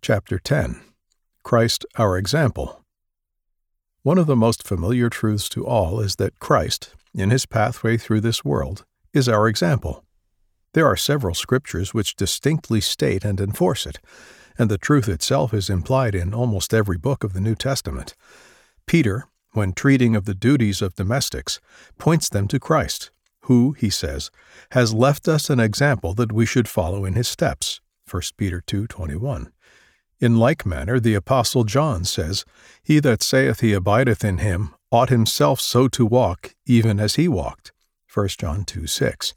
Chapter 10. Christ our Example. One of the most familiar truths to all is that Christ, in his pathway through this world, is our example. There are several scriptures which distinctly state and enforce it, and the truth itself is implied in almost every book of the New Testament. Peter, when treating of the duties of domestics, points them to Christ, who, he says, has left us an example that we should follow in his steps. 1 Peter 2:21. In like manner the Apostle John says, "He that saith he abideth in him ought himself so to walk, even as he walked." 1 John 2:6.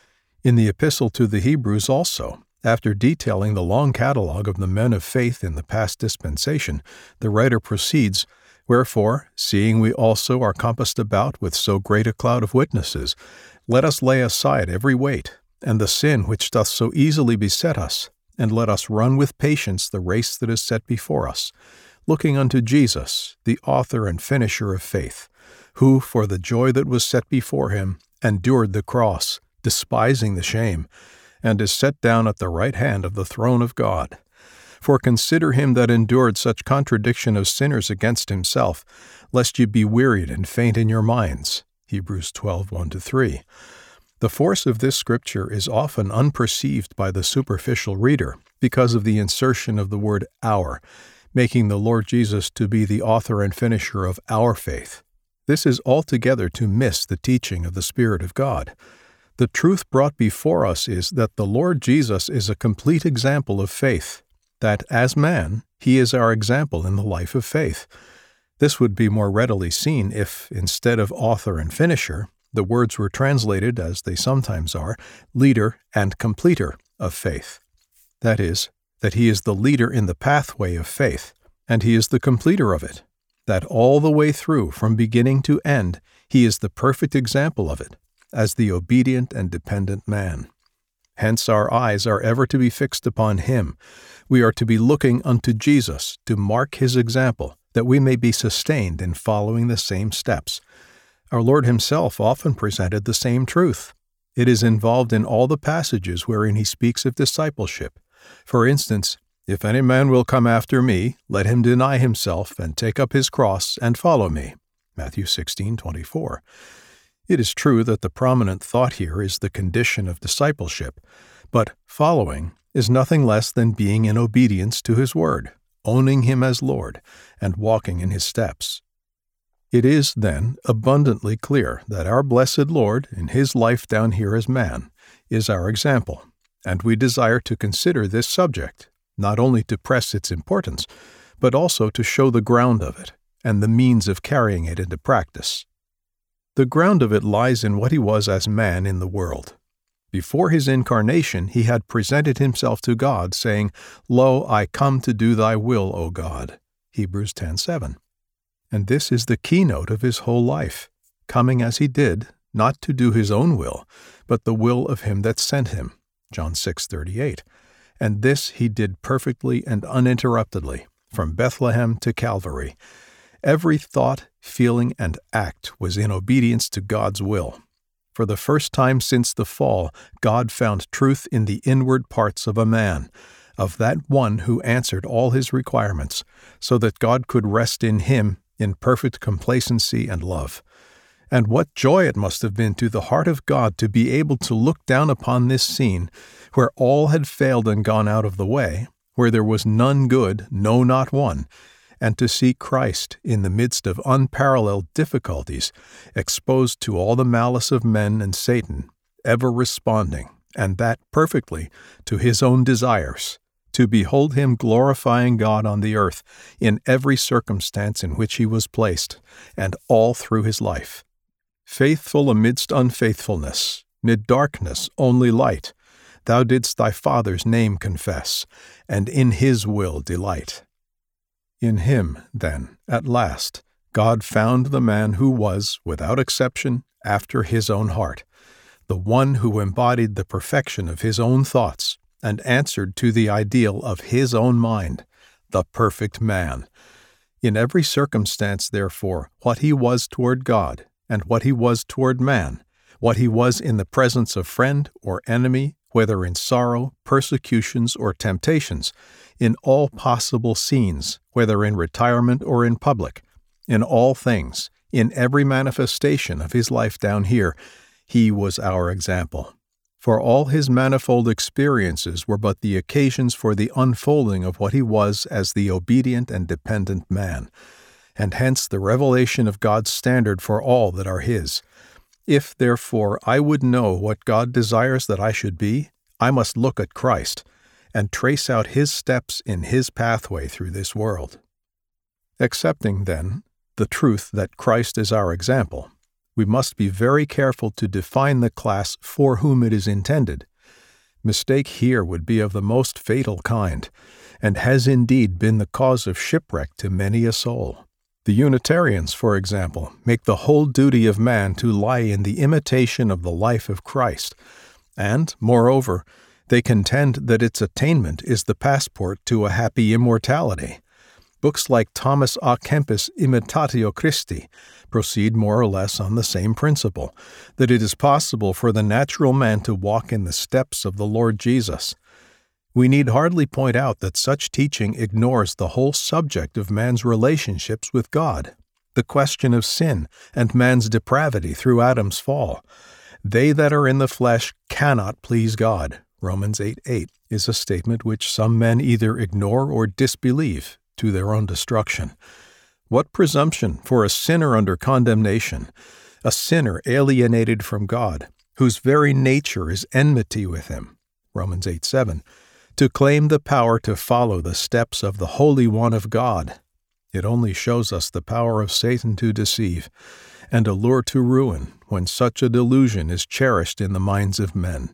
In the Epistle to the Hebrews also, after detailing the long catalogue of the men of faith in the past dispensation, the writer proceeds, "Wherefore, seeing we also are compassed about with so great a cloud of witnesses, let us lay aside every weight, and the sin which doth so easily beset us, and let us run with patience the race that is set before us, looking unto Jesus, the author and finisher of faith, who for the joy that was set before him endured the cross, despising the shame, and is set down at the right hand of the throne of God. For consider him that endured such contradiction of sinners against himself, lest ye be wearied and faint in your minds." Hebrews 12:1-3. The force of this scripture is often unperceived by the superficial reader because of the insertion of the word "our," making the Lord Jesus to be the author and finisher of our faith. This is altogether to miss the teaching of the Spirit of God. The truth brought before us is that the Lord Jesus is a complete example of faith, that as man, he is our example in the life of faith. This would be more readily seen if, instead of author and finisher, the words were translated, as they sometimes are, leader and completer of faith. That is, that he is the leader in the pathway of faith, and he is the completer of it, that all the way through, from beginning to end, he is the perfect example of it, as the obedient and dependent man. Hence our eyes are ever to be fixed upon him. We are to be looking unto Jesus to mark his example, that we may be sustained in following the same steps. Our Lord himself often presented the same truth. It is involved in all the passages wherein he speaks of discipleship. For instance, "If any man will come after me, let him deny himself and take up his cross and follow me." Matthew 16:24. It is true that the prominent thought here is the condition of discipleship, but following is nothing less than being in obedience to his word, owning him as Lord, and walking in his steps. It is, then, abundantly clear that our blessed Lord, in his life down here as man, is our example, and we desire to consider this subject, not only to press its importance, but also to show the ground of it, and the means of carrying it into practice. The ground of it lies in what he was as man in the world. Before his incarnation he had presented himself to God, saying, "Lo, I come to do thy will, O God." Hebrews 10:7. And this is the keynote of his whole life, coming as he did, not to do his own will, but the will of him that sent him. John 6:38. And this he did perfectly and uninterruptedly, from Bethlehem to Calvary. Every thought, feeling, and act was in obedience to God's will. For the first time since the fall, God found truth in the inward parts of a man, of that one who answered all his requirements, so that God could rest in him in perfect complacency and love. And what joy it must have been to the heart of God to be able to look down upon this scene, where all had failed and gone out of the way, where there was none good, no, not one, and to see Christ, in the midst of unparalleled difficulties, exposed to all the malice of men and Satan, ever responding, and that perfectly, to his own desires, to behold him glorifying God on the earth in every circumstance in which he was placed, and all through his life. Faithful amidst unfaithfulness, mid darkness only light, thou didst thy Father's name confess, and in his will delight. In him, then, at last, God found the man who was, without exception, after his own heart, the one who embodied the perfection of his own thoughts and answered to the ideal of his own mind, the perfect man. In every circumstance, therefore, what he was toward God and what he was toward man, what he was in the presence of friend or enemy whether in sorrow, persecutions, or temptations, in all possible scenes, whether in retirement or in public, in all things, in every manifestation of his life down here, he was our example. For all his manifold experiences were but the occasions for the unfolding of what he was as the obedient and dependent man, and hence the revelation of God's standard for all that are his. If, therefore, I would know what God desires that I should be, I must look at Christ, and trace out his steps in his pathway through this world. Accepting, then, the truth that Christ is our example, we must be very careful to define the class for whom it is intended. Mistake here would be of the most fatal kind, and has indeed been the cause of shipwreck to many a soul. The Unitarians, for example, make the whole duty of man to lie in the imitation of the life of Christ, and, moreover, they contend that its attainment is the passport to a happy immortality. Books like Thomas A. Kempis' Imitatio Christi proceed more or less on the same principle, that it is possible for the natural man to walk in the steps of the Lord Jesus. We need hardly point out that such teaching ignores the whole subject of man's relationships with God, the question of sin and man's depravity through Adam's fall. They that are in the flesh cannot please God, Romans 8:8, is a statement which some men either ignore or disbelieve, to their own destruction. What presumption for a sinner under condemnation, a sinner alienated from God, whose very nature is enmity with him, Romans 8:7, to claim the power to follow the steps of the Holy One of God. It only shows us the power of Satan to deceive and allure to ruin when such a delusion is cherished in the minds of men.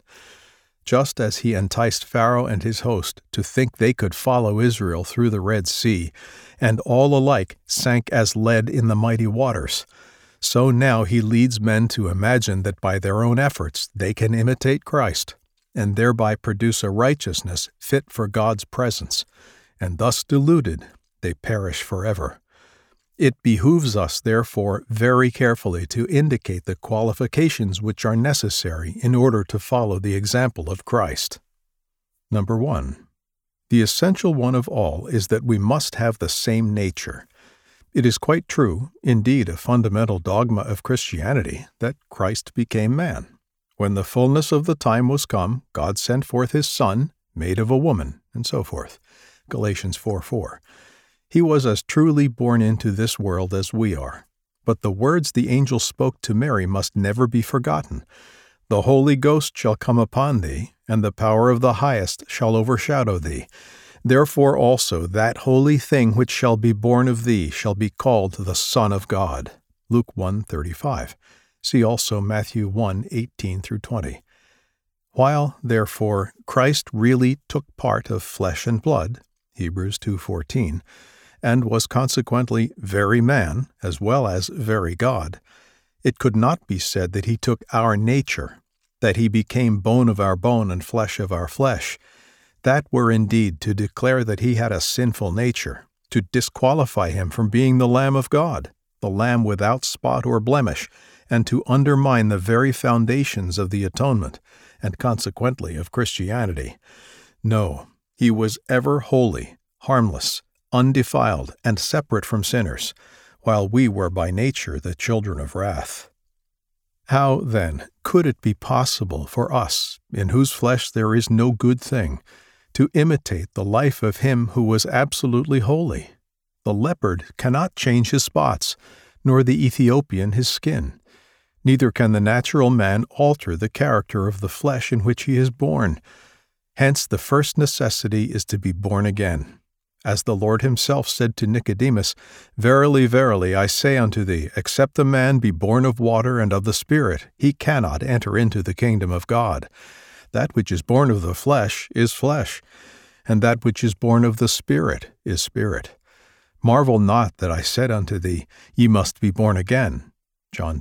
Just as he enticed Pharaoh and his host to think they could follow Israel through the Red Sea, and all alike sank as lead in the mighty waters, so now he leads men to imagine that by their own efforts they can imitate Christ, and thereby produce a righteousness fit for God's presence, and thus deluded, they perish forever. It behooves us, therefore, very carefully to indicate the qualifications which are necessary in order to follow the example of Christ. Number 1. The essential one of all is that we must have the same nature. It is quite true, indeed a fundamental dogma of Christianity, that Christ became man. When the fullness of the time was come, God sent forth his Son, made of a woman, and so forth. Galatians 4:4. He was as truly born into this world as we are. But the words the angel spoke to Mary must never be forgotten. The Holy Ghost shall come upon thee, and the power of the Highest shall overshadow thee. Therefore also that holy thing which shall be born of thee shall be called the Son of God. Luke 1:35. See also Matthew 1:18-20. While, therefore, Christ really took part of flesh and blood, Hebrews 2:14, and was consequently very man as well as very God, it could not be said that he took our nature, that he became bone of our bone and flesh of our flesh. That were indeed to declare that he had a sinful nature, to disqualify him from being the Lamb of God, the Lamb without spot or blemish, and to undermine the very foundations of the atonement, and consequently of Christianity. No, he was ever holy, harmless, undefiled, and separate from sinners, while we were by nature the children of wrath. How, then, could it be possible for us, in whose flesh there is no good thing, to imitate the life of him who was absolutely holy? The leopard cannot change his spots, nor the Ethiopian his skin. Neither can the natural man alter the character of the flesh in which he is born. Hence the first necessity is to be born again. As the Lord himself said to Nicodemus, Verily, verily, I say unto thee, except a man be born of water and of the Spirit, he cannot enter into the kingdom of God. That which is born of the flesh is flesh, and that which is born of the Spirit is spirit. Marvel not that I said unto thee, Ye must be born again. John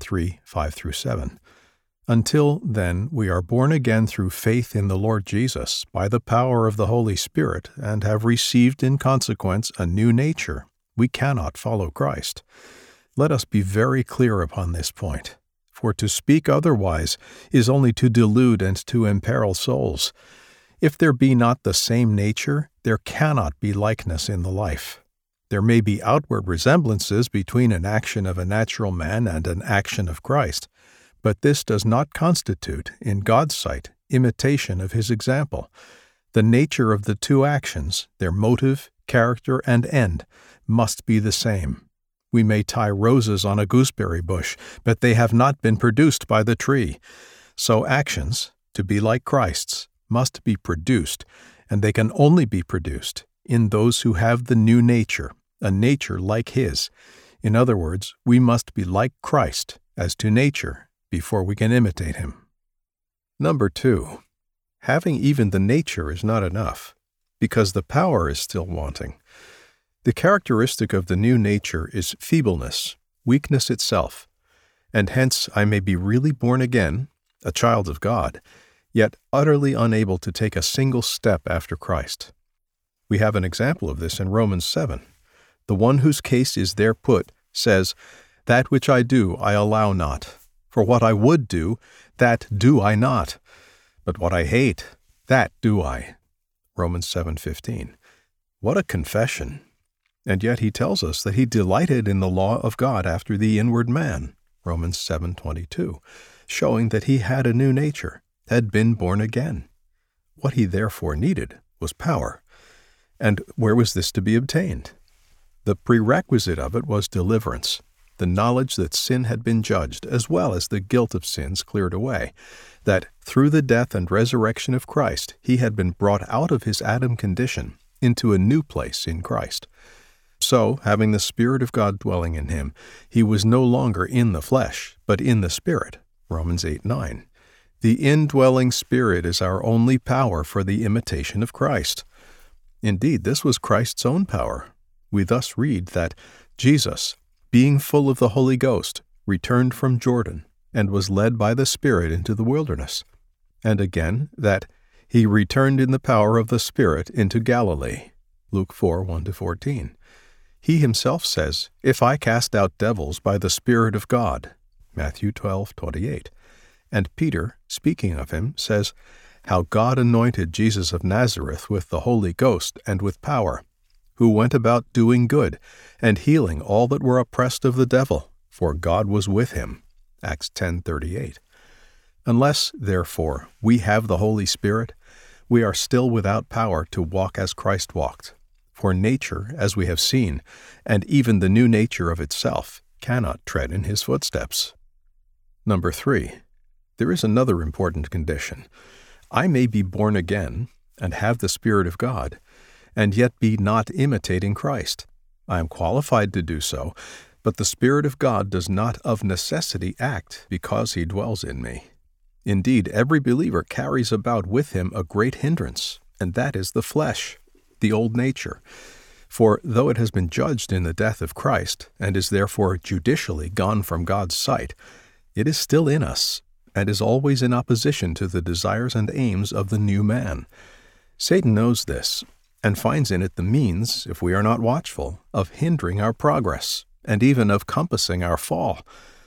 3:5-7. Until, then, we are born again through faith in the Lord Jesus, by the power of the Holy Spirit, and have received in consequence a new nature, we cannot follow Christ. Let us be very clear upon this point. for to speak otherwise is only to delude and to imperil souls. If there be not the same nature, there cannot be likeness in the life. There may be outward resemblances between an action of a natural man and an action of Christ, but this does not constitute, in God's sight, imitation of His example. The nature of the two actions, their motive, character, and end, must be the same. We may tie roses on a gooseberry bush, but they have not been produced by the tree. So actions, to be like Christ's, must be produced, and they can only be produced in those who have the new nature, a nature like His. In other words, we must be like Christ as to nature before we can imitate Him. Number 2. Having even the nature is not enough, because the power is still wanting. The characteristic of the new nature is feebleness, weakness itself, and hence I may be really born again, a child of God, yet utterly unable to take a single step after Christ. We have an example of this in Romans 7. The one whose case is there put says, "That which I do I allow not. For what I would do, that do I not. But what I hate, that do I." Romans 7:15. What a confession! And yet he tells us that he delighted in the law of God after the inward man, Romans 7:22, showing that he had a new nature, had been born again. What he therefore needed was power. And where was this to be obtained? The prerequisite of it was deliverance, the knowledge that sin had been judged, as well as the guilt of sins cleared away, that through the death and resurrection of Christ he had been brought out of his Adam condition into a new place in Christ. So, having the Spirit of God dwelling in him, he was no longer in the flesh, but in the Spirit, Romans 8:9. The indwelling Spirit is our only power for the imitation of Christ. Indeed, this was Christ's own power. We thus read that Jesus, being full of the Holy Ghost, returned from Jordan, and was led by the Spirit into the wilderness. And again, that he returned in the power of the Spirit into Galilee, Luke 4:1-14. He himself says, "If I cast out devils by the Spirit of God," Matthew 12:28. And Peter, speaking of him, says, "How God anointed Jesus of Nazareth with the Holy Ghost and with power, who went about doing good and healing all that were oppressed of the devil, for God was with him." Acts 10:38. Unless, therefore, we have the Holy Spirit, we are still without power to walk as Christ walked. For nature, as we have seen, and even the new nature of itself, cannot tread in his footsteps. Number 3. There is another important condition. I may be born again and have the Spirit of God, and yet be not imitating Christ. I am qualified to do so, but the Spirit of God does not of necessity act because he dwells in me. Indeed, every believer carries about with him a great hindrance, and that is the flesh, the old nature. For though it has been judged in the death of Christ, and is therefore judicially gone from God's sight, it is still in us, and is always in opposition to the desires and aims of the new man. Satan knows this, and finds in it the means, if we are not watchful, of hindering our progress, and even of compassing our fall.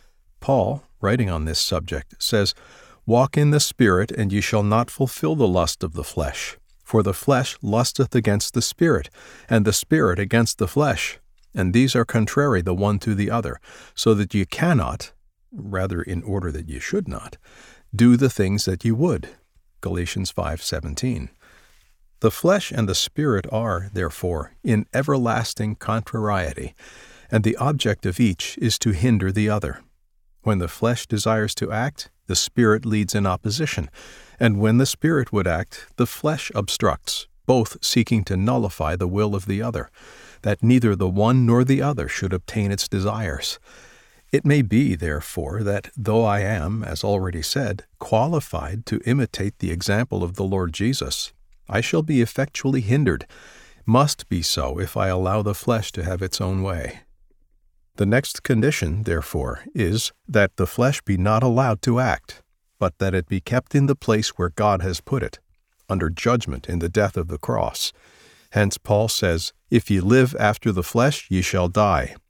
Paul, writing on this subject, says, "Walk in the Spirit, and ye shall not fulfill the lust of the flesh. For the flesh lusteth against the Spirit, and the Spirit against the flesh. And these are contrary the one to the other, so that ye cannot, rather in order that ye should not, do the things that ye would." Galatians 5:17. The flesh and the Spirit are, therefore, in everlasting contrariety, and the object of each is to hinder the other. When the flesh desires to act, the Spirit leads in opposition, and when the Spirit would act, the flesh obstructs, both seeking to nullify the will of the other, that neither the one nor the other should obtain its desires. It may be, therefore, that though I am, as already said, qualified to imitate the example of the Lord Jesus, I shall be effectually hindered, must be so if I allow the flesh to have its own way. The next condition, therefore, is that the flesh be not allowed to act, but that it be kept in the place where God has put it, under judgment in the death of the cross. Hence Paul says, "If ye live after the flesh, ye shall die.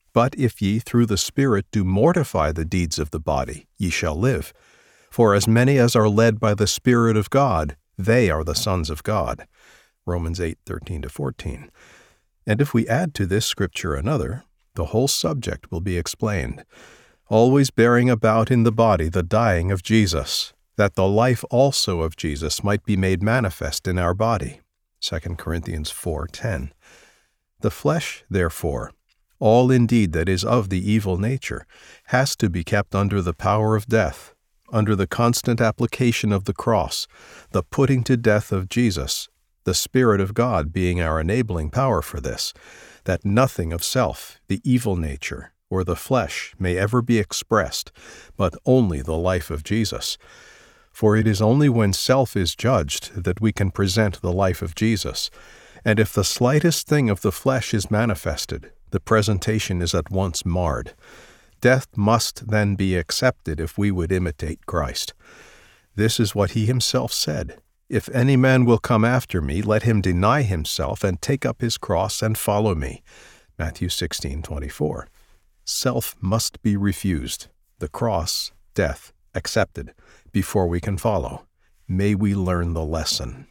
But if ye through the Spirit do mortify the deeds of the body, ye shall live. For as many as are led by the Spirit of God, they are the sons of God. Romans 8:13-14. And if we add to this scripture another, the whole subject will be explained, always bearing about in the body the dying of Jesus, that the life also of Jesus might be made manifest in our body. 2 Corinthians 4:10. The flesh, therefore, all indeed that is of the evil nature, has to be kept under the power of death, under the constant application of the cross, the putting to death of Jesus, the Spirit of God being our enabling power for this, that nothing of self, the evil nature, or the flesh may ever be expressed, but only the life of Jesus. For it is only when self is judged that we can present the life of Jesus, and if the slightest thing of the flesh is manifested, the presentation is at once marred. Death must then be accepted if we would imitate Christ. This is what he himself said, "If any man will come after me, let him deny himself and take up his cross and follow me." Matthew 16:24. Self must be refused, the cross, death, accepted, before we can follow. May we learn the lesson.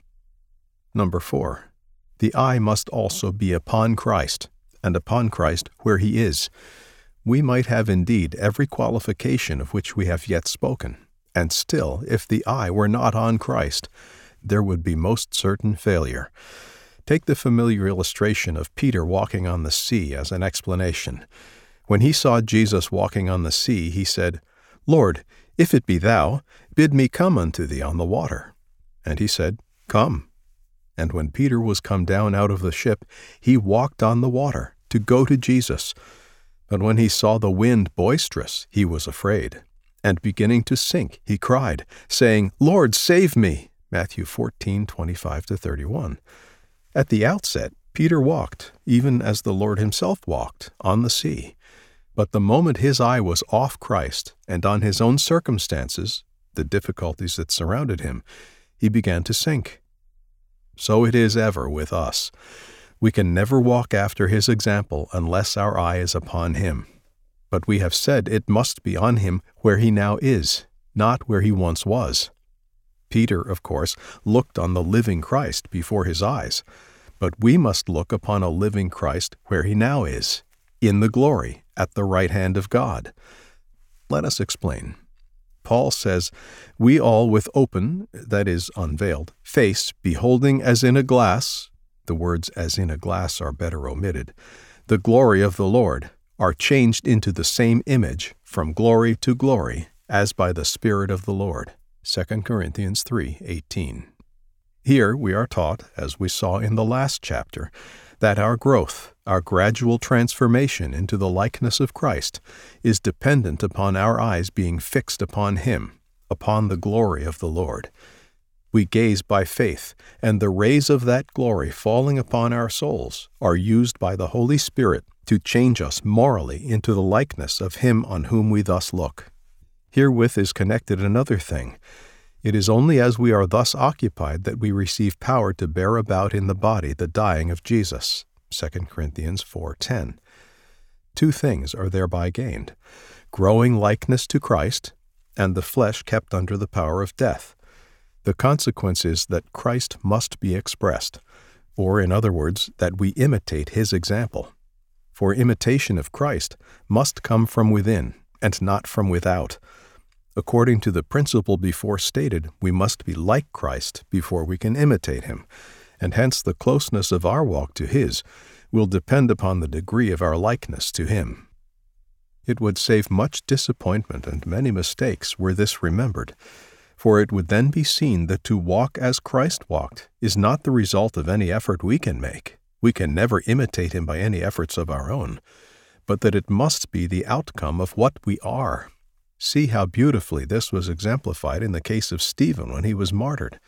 Number 4. The eye must also be upon Christ, and upon Christ where he is. We might have indeed every qualification of which we have yet spoken, and still, if the eye were not on Christ, there would be most certain failure. Take the familiar illustration of Peter walking on the sea as an explanation. When he saw Jesus walking on the sea, he said, "Lord, if it be thou, bid me come unto thee on the water." And he said, "Come." And when Peter was come down out of the ship, he walked on the water to go to Jesus. But when he saw the wind boisterous, he was afraid. And beginning to sink, he cried, saying, "Lord, save me." Matthew 14:25-31. At the outset, Peter walked, even as the Lord himself walked, on the sea. But the moment his eye was off Christ and on his own circumstances, the difficulties that surrounded him, he began to sink. So it is ever with us. We can never walk after his example unless our eye is upon him. But we have said it must be on him where he now is, not where he once was. Peter, of course, looked on the living Christ before his eyes, but we must look upon a living Christ where he now is, in the glory, at the right hand of God. Let us explain. Paul says, "We all with open," that is, unveiled, "face, beholding as in a glass," the words "as in a glass" are better omitted, "the glory of the Lord, are changed into the same image, from glory to glory, as by the Spirit of the Lord." 2 Corinthians 3:18. Here we are taught, as we saw in the last chapter, that our growth, our gradual transformation into the likeness of Christ, is dependent upon our eyes being fixed upon him, upon the glory of the Lord. We gaze by faith, and the rays of that glory falling upon our souls are used by the Holy Spirit to change us morally into the likeness of him on whom we thus look. Herewith is connected another thing. It is only as we are thus occupied that we receive power to bear about in the body the dying of Jesus. 2 Corinthians 4:10. Two things are thereby gained: growing likeness to Christ, and the flesh kept under the power of death. The consequence is that Christ must be expressed, or in other words, that we imitate his example. For imitation of Christ must come from within, and not from without. According to the principle before stated, we must be like Christ before we can imitate him, and hence the closeness of our walk to his will depend upon the degree of our likeness to him. It would save much disappointment and many mistakes were this remembered, for it would then be seen that to walk as Christ walked is not the result of any effort we can make. We can never imitate him by any efforts of our own, but that it must be the outcome of what we are. See how beautifully this was exemplified in the case of Stephen when he was martyred.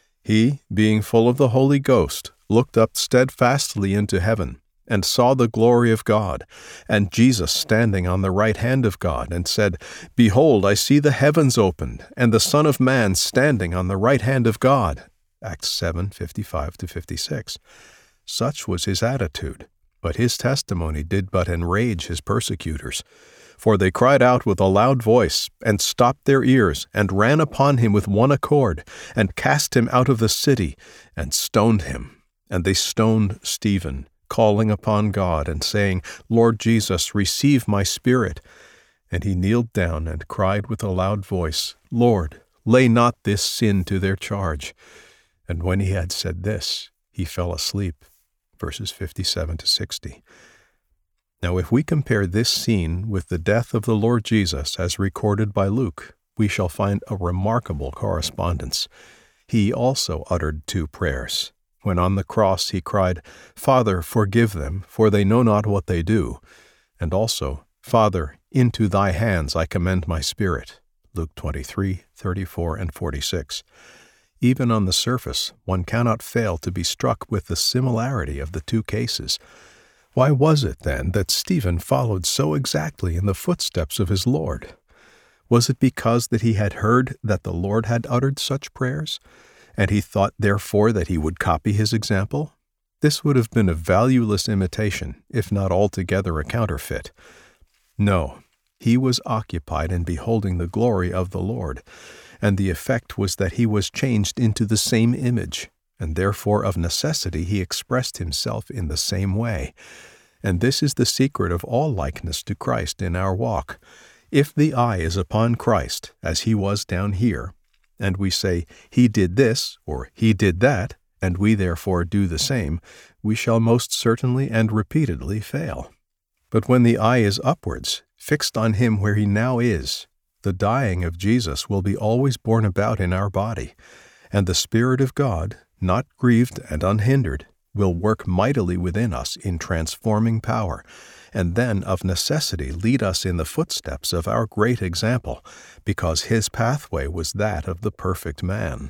He, being full of the Holy Ghost, looked up steadfastly into heaven, and saw the glory of God, and Jesus standing on the right hand of God, and said, "Behold, I see the heavens opened, and the Son of Man standing on the right hand of God." Acts 7:55-56. Such was his attitude. But his testimony did but enrage his persecutors. For they cried out with a loud voice, and stopped their ears, and ran upon him with one accord, and cast him out of the city, and stoned him. And they stoned Stephen, calling upon God, and saying, Lord Jesus, receive my spirit. And he kneeled down and cried with a loud voice, Lord, lay not this sin to their charge. And when he had said this, he fell asleep. Verses 57 to 60. Now if we compare this scene with the death of the Lord Jesus as recorded by Luke, we shall find a remarkable correspondence. He also uttered two prayers. When on the cross he cried, Father, forgive them, for they know not what they do. And also, Father, into thy hands I commend my spirit. Luke 23, 34, and 46. Even on the surface, one cannot fail to be struck with the similarity of the two cases. Why was it, then, that Stephen followed so exactly in the footsteps of his Lord? Was it because that he had heard that the Lord had uttered such prayers, and he thought therefore that he would copy his example? This would have been a valueless imitation, if not altogether a counterfeit. No, he was occupied in beholding the glory of the Lord, and the effect was that he was changed into the same image, and therefore of necessity he expressed himself in the same way. And this is the secret of all likeness to Christ in our walk. If the eye is upon Christ, as he was down here, and we say, he did this, or he did that, and we therefore do the same, we shall most certainly and repeatedly fail. But when the eye is upwards, fixed on him where he now is, the dying of Jesus will be always borne about in our body, and the Spirit of God, not grieved and unhindered, will work mightily within us in transforming power, and then of necessity lead us in the footsteps of our great example, because his pathway was that of the perfect man.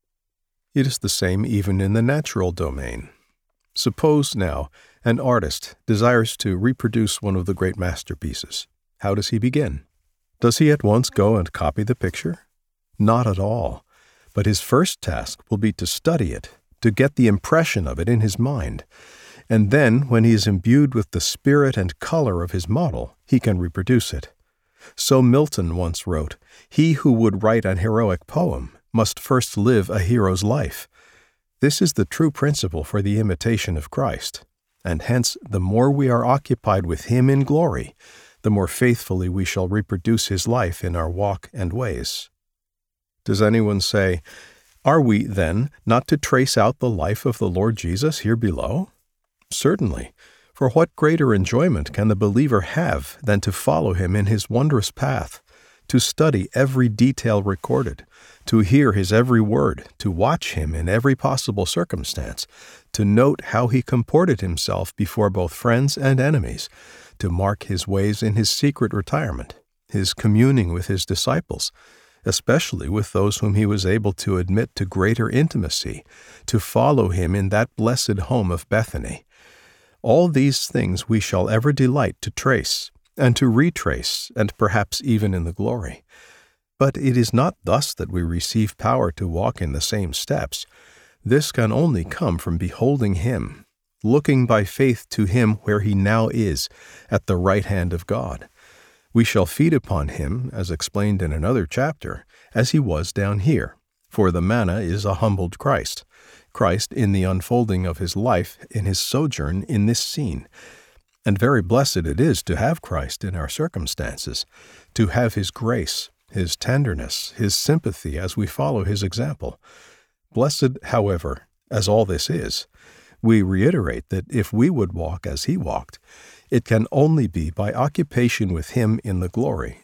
It is the same even in the natural domain. Suppose, now, an artist desires to reproduce one of the great masterpieces. How does he begin? Does he at once go and copy the picture? Not at all. But his first task will be to study it, to get the impression of it in his mind. And then, when he is imbued with the spirit and color of his model, he can reproduce it. So Milton once wrote, "He who would write an heroic poem must first live a hero's life." This is the true principle for the imitation of Christ, and hence the more we are occupied with him in glory, the more faithfully we shall reproduce his life in our walk and ways. Does anyone say, are we, then, not to trace out the life of the Lord Jesus here below? Certainly, for what greater enjoyment can the believer have than to follow him in his wondrous path, to study every detail recorded, to hear his every word, to watch him in every possible circumstance, to note how he comported himself before both friends and enemies, to mark his ways in his secret retirement, his communing with his disciples, especially with those whom he was able to admit to greater intimacy, to follow him in that blessed home of Bethany. All these things we shall ever delight to trace, and to retrace, and perhaps even in the glory. But it is not thus that we receive power to walk in the same steps. This can only come from beholding him, looking by faith to him where he now is, at the right hand of God. We shall feed upon him, as explained in another chapter, as he was down here, for the manna is a humbled Christ, Christ in the unfolding of his life in his sojourn in this scene. And very blessed it is to have Christ in our circumstances, to have his grace, his tenderness, his sympathy as we follow his example. Blessed, however, as all this is, we reiterate that if we would walk as he walked, it can only be by occupation with him in the glory.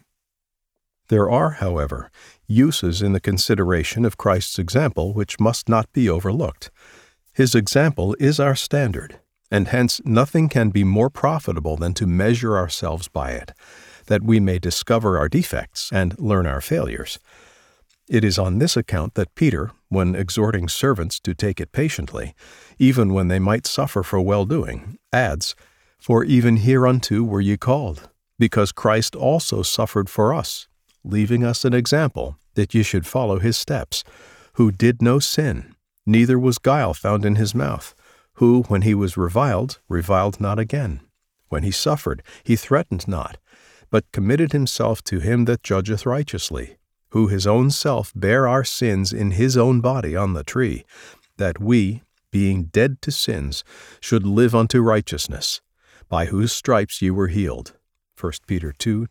There are, however, uses in the consideration of Christ's example which must not be overlooked. His example is our standard, and hence nothing can be more profitable than to measure ourselves by it, that we may discover our defects and learn our failures. It is on this account that Peter, when exhorting servants to take it patiently, even when they might suffer for well-doing, adds, "For even hereunto were ye called, because Christ also suffered for us, leaving us an example, that ye should follow his steps, who did no sin, neither was guile found in his mouth, who, when he was reviled, reviled not again. When he suffered, he threatened not, but committed himself to him that judgeth righteously, who his own self bare our sins in his own body on the tree, that we, being dead to sins, should live unto righteousness, by whose stripes ye were healed. 1 Peter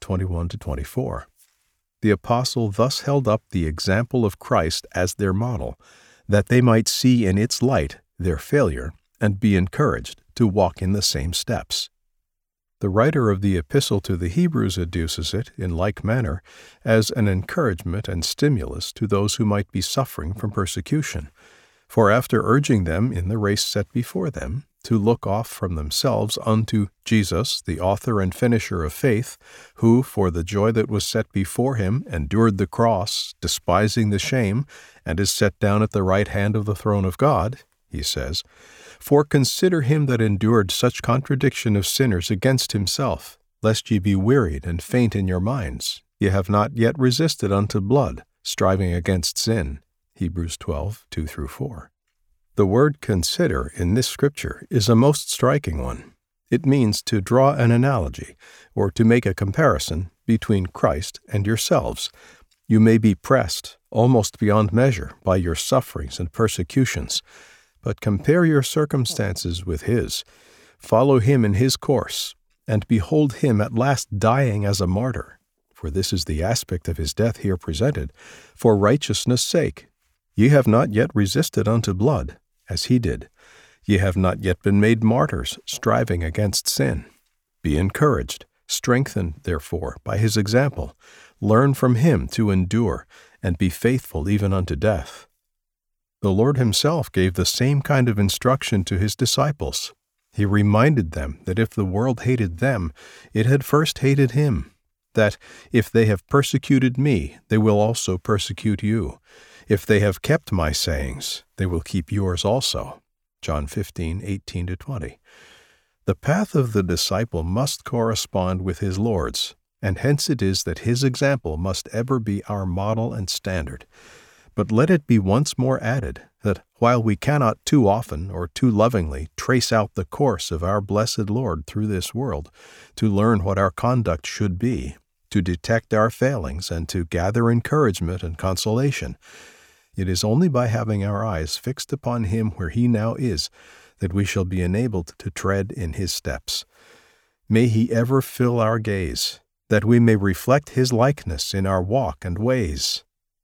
2:21-24. The apostle thus held up the example of Christ as their model, that they might see in its light their failure and be encouraged to walk in the same steps. The writer of the Epistle to the Hebrews adduces it, in like manner, as an encouragement and stimulus to those who might be suffering from persecution. For after urging them in the race set before them, to look off from themselves unto Jesus, the author and finisher of faith, who, for the joy that was set before him, endured the cross, despising the shame, and is set down at the right hand of the throne of God, he says, For consider him that endured such contradiction of sinners against himself, lest ye be wearied and faint in your minds. Ye have not yet resisted unto blood, striving against sin. Hebrews 12:2-4. The word consider in this scripture is a most striking one. It means to draw an analogy, or to make a comparison between Christ and yourselves. You may be pressed, almost beyond measure, by your sufferings and persecutions, but compare your circumstances with his. Follow him in his course, and behold him at last dying as a martyr, for this is the aspect of his death here presented, for righteousness' sake. Ye have not yet resisted unto blood, as he did. Ye have not yet been made martyrs, striving against sin. Be encouraged, strengthened, therefore, by his example. Learn from him to endure, and be faithful even unto death. The Lord himself gave the same kind of instruction to his disciples. He reminded them that if the world hated them, it had first hated him, that if they have persecuted me, they will also persecute you. If they have kept my sayings, they will keep yours also. John 15:18-20. The path of the disciple must correspond with his Lord's, and hence it is that his example must ever be our model and standard. But let it be once more added that while we cannot too often or too lovingly trace out the course of our blessed Lord through this world, to learn what our conduct should be, to detect our failings, and to gather encouragement and consolation, it is only by having our eyes fixed upon him where he now is that we shall be enabled to tread in his steps. May he ever fill our gaze, that we may reflect his likeness in our walk and ways.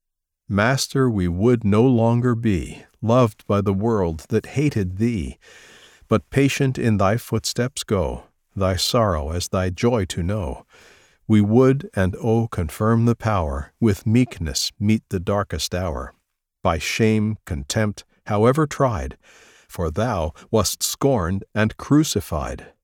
Master, we would no longer be, loved by the world that hated thee, but patient in thy footsteps go, thy sorrow as thy joy to know. We would, and confirm the power, with meekness meet the darkest hour. By shame, contempt, however tried, for thou wast scorned and crucified.